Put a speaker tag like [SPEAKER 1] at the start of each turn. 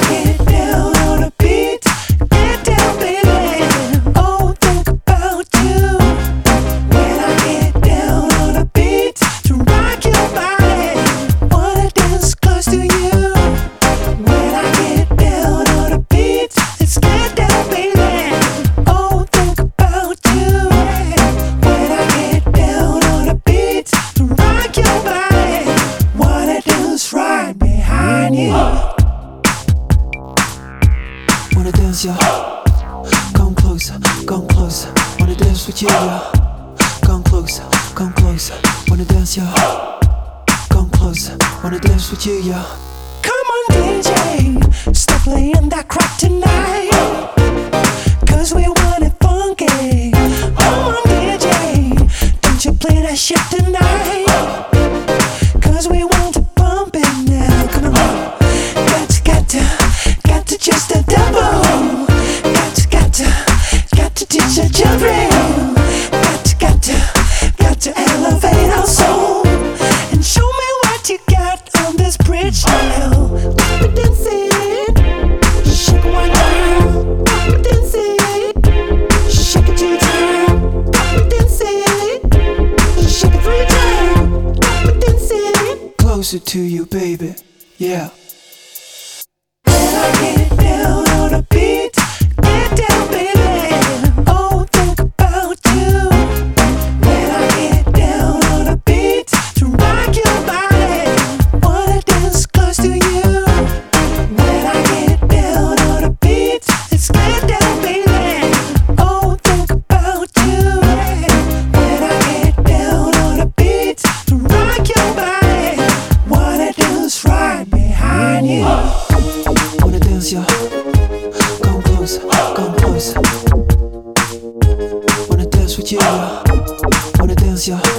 [SPEAKER 1] get down on a beat, get down, baby. Oh, think about you. When I get down on a beat to rock your body, wanna dance close to you. When I get down on a beat, let's get down, baby. Oh, think about you. When I get down on a beat to rock your body, wanna dance right behind you. Wanna dance, yeah. Come closer, come closer. Wanna dance with you, yeah. Come closer, come closer. Wanna dance, yeah. Come closer. Wanna dance with you, yeah. Come on, DJ, stop playing that crap tonight. 'Cause we want it funky. Come on, DJ, don't you play that shit tonight. 'Cause we want to bump it now. Come on, got to just a double. Got to teach a jumping. Got to elevate our soul and show me what you got on this bridge now. We're dancing, shake it one time. We're dancing, shake it 2 times. We're dancing, shake it 3 times. We're dancing closer to you, baby. Yeah. When I get down on a beat, get down, baby. Oh, think about you. When I get down on a beat to rock your body, wanna dance close to you. When I get down on a beat, let's get down, baby. Oh, think about you. When I get down on a beat to rock your body, wanna dance right behind you. Wanna dance, yeah. Come closer, come closer. Wanna dance with you, yeah. Wanna dance, yeah.